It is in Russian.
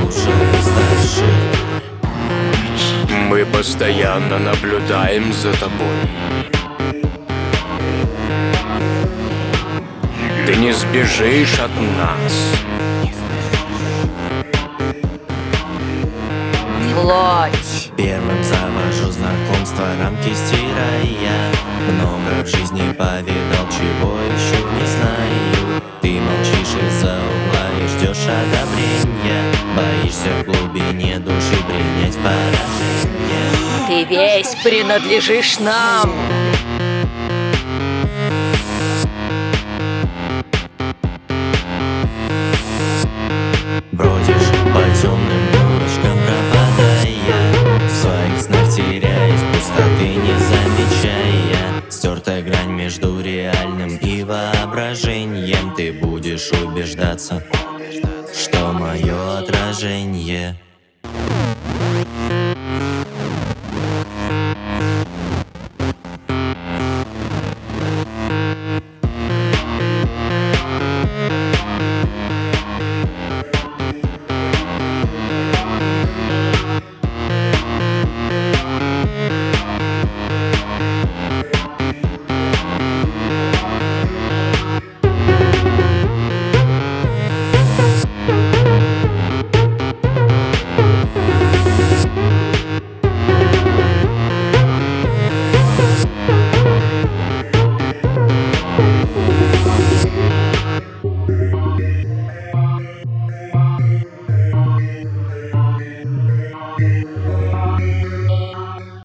слушай старших. Мы постоянно наблюдаем за тобой. Ты не сбежишь от нас. Плоть. Первым завожу знакомство, рамки стирая. Много в жизни повидал, чего еще не знаю. Ты молчишь из-за угла и ждешь одобрения. Боишься в глубине души принять поражение. Ты весь принадлежишь нам. Бродишь по темным улочкам, пропадая, в своих снах теряясь, пустоты не замечая. Стертая грань между реальным и воображением. Ты будешь убеждаться, что мое отражение